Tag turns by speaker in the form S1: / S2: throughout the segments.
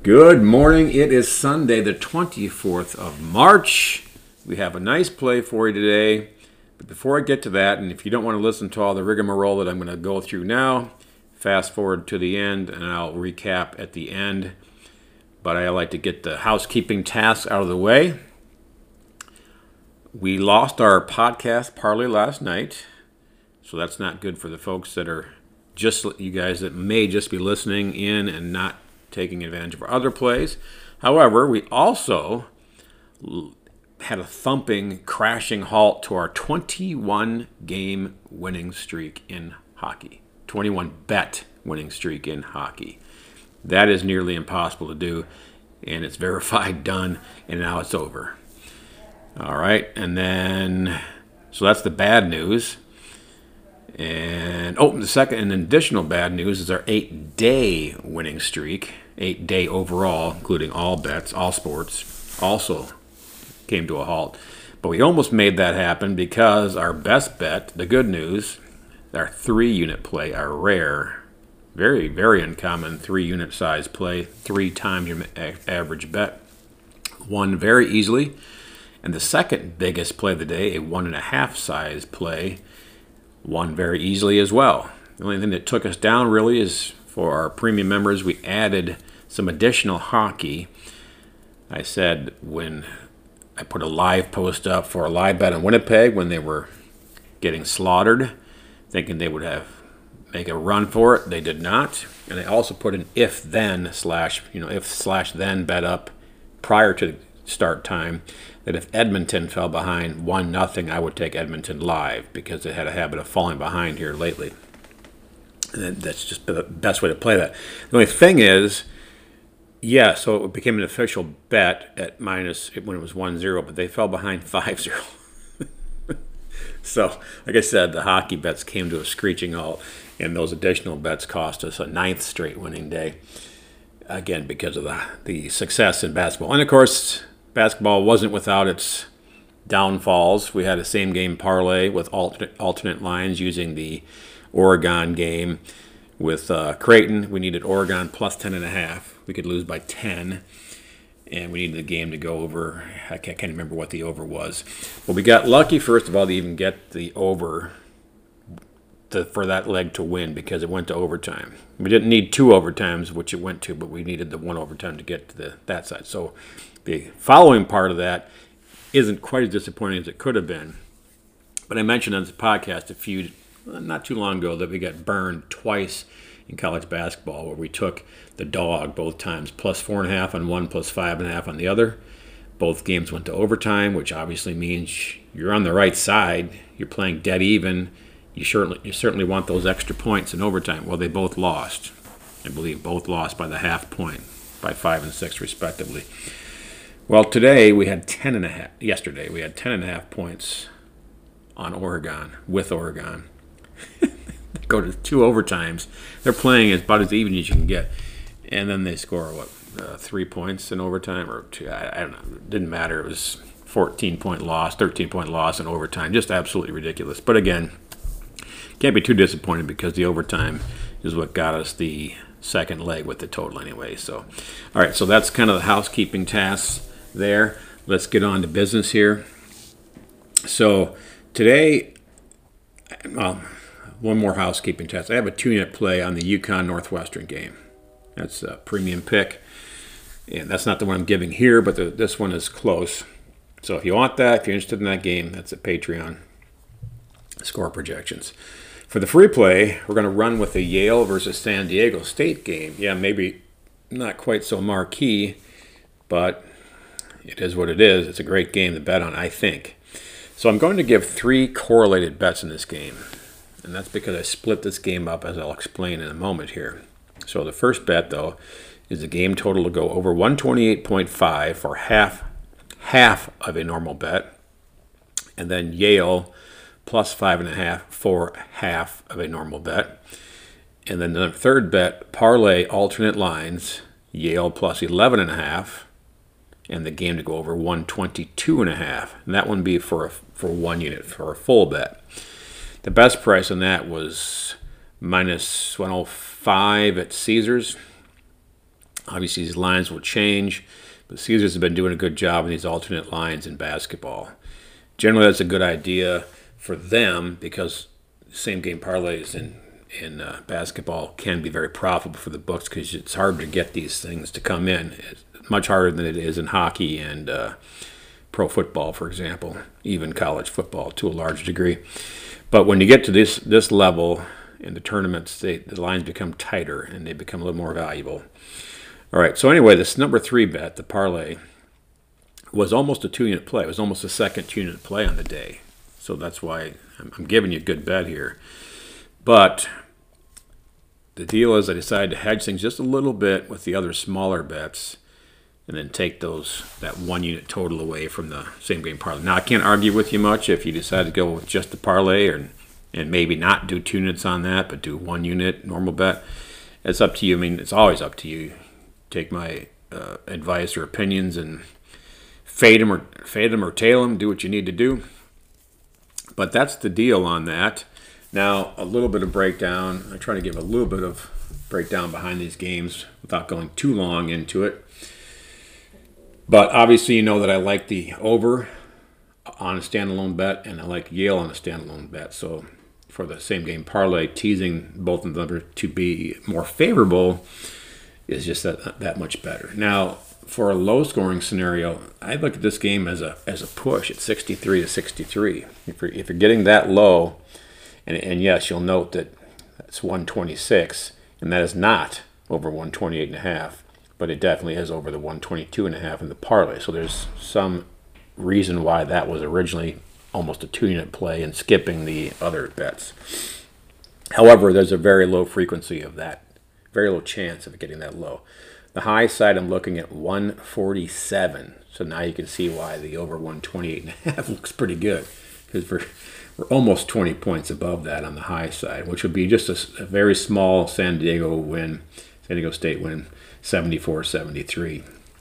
S1: Good morning. It is Sunday, the 24th of March. We have a nice play for you today. But before I get to that, and if you don't want to listen to all the rigmarole that I'm going to go through now, fast forward to the end, and I'll recap at the end. But I like to get the housekeeping tasks out of the way. We lost our podcast parlay last night, so that's not good for the folks that are just you guys that may just be listening in and not taking advantage of our other plays. However, we also had a thumping, crashing halt to our 21-game winning streak in hockey. 21-bet winning streak in hockey. That is nearly impossible to do, and it's verified, done, and now it's over. All right, and then, so that's the bad news. And, the second and additional bad news is our 8-day winning streak, 8-day overall, including all bets, all sports, also came to a halt. But we almost made that happen because our best bet, the good news, our 3-unit play, our rare, very, very uncommon 3-unit size play, 3 times your average bet, won very easily. And the second biggest play of the day, a 1.5 size play, won very easily as well. The only thing that took us down really is for our premium members, we added some additional hockey. I said when I put a live post up for a live bet on Winnipeg when they were getting slaughtered, thinking they would make a run for it. They did not. And I also put an if-then if/then bet up prior to start time, that if Edmonton fell behind 1-0, I would take Edmonton live because it had a habit of falling behind here lately. And that's just the best way to play that. The only thing is, so it became an official bet at minus when it was 1-0, but they fell behind 5-0. So, like I said, the hockey bets came to a screeching halt, and those additional bets cost us a 9th straight winning day, again, because of the success in basketball. And, of course, basketball wasn't without its downfalls. We had a same-game parlay with alternate lines using the Oregon game. With Creighton, we needed Oregon plus 10.5. We could lose by 10, and we needed the game to go over. I can't remember what the over was. Well, we got lucky, first of all, to even get the over for that leg to win because it went to overtime. We didn't need 2 overtimes, which it went to, but we needed the 1 overtime to get to that side. So the following part of that isn't quite as disappointing as it could have been. But I mentioned on this podcast not too long ago that we got burned twice in college basketball where we took the dog both times, plus 4.5 on one, plus 5.5 on the other. Both games went to overtime, which obviously means you're on the right side. You're playing dead even. You certainly want those extra points in overtime. Well, they both lost. I believe both lost by the half point, by 5 and 6 respectively. Well, today we had 10.5. Yesterday we had 10.5 points on Oregon, with Oregon. They go to 2 overtimes. They're playing about as even as you can get. And then they score, 3 points in overtime? Or 2, I don't know. It didn't matter. It was 14-point loss, 13-point loss in overtime. Just absolutely ridiculous. But again, can't be too disappointed because the overtime is what got us the second leg with the total anyway. So, all right, so that's kind of the housekeeping tasks there. Let's get on to business here. So today, one more housekeeping task. I have a 2-unit play on the UConn Northwestern game. That's a premium pick. And that's not the one I'm giving here, but this one is close. So if you want that, if you're interested in that game, that's at Patreon. Score projections. For the free play, we're going to run with the Yale versus San Diego State game. Yeah, maybe not quite so marquee, but it is what it is. It's a great game to bet on, I think. So I'm going to give 3 correlated bets in this game. And that's because I split this game up, as I'll explain in a moment here. So the first bet, though, is the game total to go over 128.5 for half of a normal bet. And then Yale plus 5.5 for half of a normal bet. And then the third bet, parlay alternate lines, Yale plus 11.5, and the game to go over 122.5. And that one be for 1 unit, for a full bet. The best price on that was minus 105 at Caesars. Obviously, these lines will change, but Caesars has been doing a good job in these alternate lines in basketball. Generally, that's a good idea for them because same game parlays in basketball can be very profitable for the books because it's hard to get these things to come in. It's much harder than it is in hockey and pro football, for example, even college football to a large degree. But when you get to this level in the tournaments, the lines become tighter and they become a little more valuable. All right, so anyway, this number 3 bet, the parlay, was almost a 2-unit play. It was almost a second 2-unit play on the day. So that's why I'm giving you a good bet here. But the deal is I decided to hedge things just a little bit with the other smaller bets and then take that 1-unit total away from the same game parlay. Now, I can't argue with you much if you decide to go with just the parlay and maybe not do 2 units on that, but do 1-unit normal bet. It's up to you. I mean, it's always up to you. Take my advice or opinions and fade them or tail them. Do what you need to do. But that's the deal on that. Now, a little bit of breakdown. I try to give a little bit of breakdown behind these games without going too long into it. But obviously, you know that I like the over on a standalone bet, and I like Yale on a standalone bet. So for the same game parlay, teasing both of them to be more favorable is just that much better. Now, for a low-scoring scenario, I look at this game as a push at 63-63. If you're getting that low, and yes, you'll note that that's 126, and that is not over 128.5. But it definitely is over the 122.5 in the parlay. So there's some reason why that was originally almost a 2-unit play and skipping the other bets. However, there's a very low frequency of that, very low chance of getting that low. The high side, I'm looking at 147. So now you can see why the over 128.5 looks pretty good because we're almost 20 points above that on the high side, which would be just a very small San Diego State win. 74-73.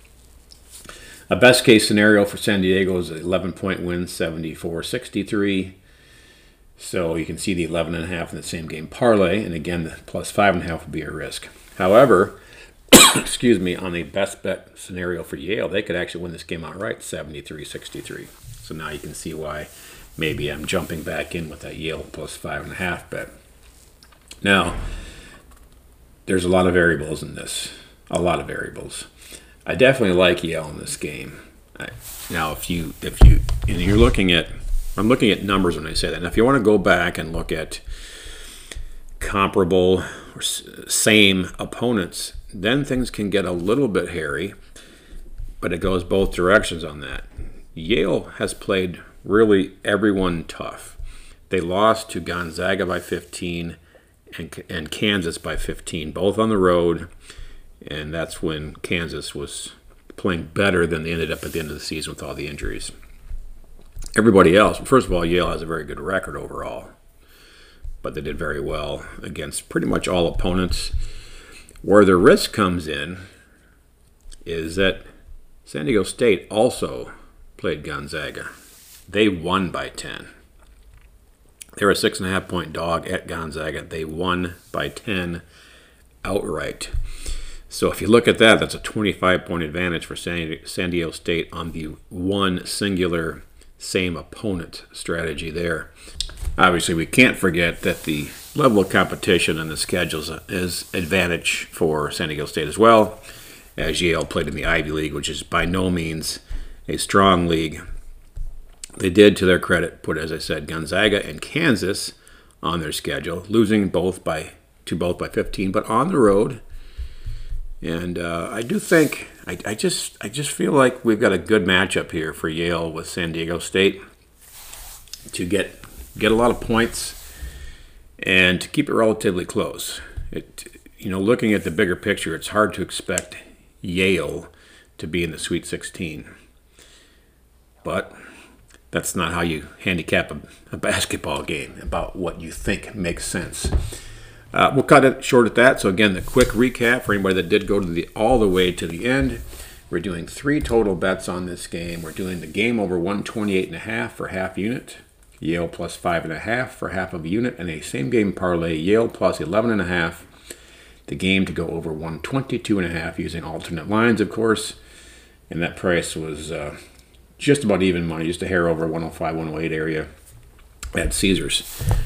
S1: A best case scenario for San Diego is an 11-point win, 74-63. So you can see the 11.5 in the same game parlay, and again, the plus 5.5 would be a risk. However, excuse me, on the best bet scenario for Yale, they could actually win this game outright, 73-63. So now you can see why maybe I'm jumping back in with that Yale plus 5.5 bet. Now, there's a lot of variables in this. A lot of variables. I definitely like Yale in this game. Now, if you and you're looking at, I'm looking at numbers when I say that. Now, if you want to go back and look at comparable or same opponents, then things can get a little bit hairy, but it goes both directions on that. Yale has played really everyone tough. They lost to Gonzaga by 15 and Kansas by 15, both on the road. And that's when Kansas was playing better than they ended up at the end of the season with all the injuries. Everybody else, first of all, Yale has a very good record overall. But they did very well against pretty much all opponents. Where the risk comes in is that San Diego State also played Gonzaga. They won by 10. They were a 6.5-point dog at Gonzaga. They won by 10 outright. So if you look at that, that's a 25-point advantage for San Diego State on the one singular same opponent strategy there. Obviously, we can't forget that the level of competition in the schedules is advantage for San Diego State as well, as Yale played in the Ivy League, which is by no means a strong league. They did, to their credit, put, as I said, Gonzaga and Kansas on their schedule, losing both by 15, but on the road. And I do think, I just feel like we've got a good matchup here for Yale with San Diego State to get a lot of points and to keep it relatively close. Looking at the bigger picture, it's hard to expect Yale to be in the Sweet 16. But that's not how you handicap a basketball game, about what you think makes sense. We'll cut it short at that. So again, the quick recap for anybody that did go to all the way to the end. We're doing 3 total bets on this game. We're doing the game over 128.5 for half unit, Yale plus 5.5 for half of a unit, and a same game parlay, Yale plus 11.5 the game to go over 122.5 using alternate lines, of course. And that price was just about even money, just a hair over 105, 108 area at Caesars.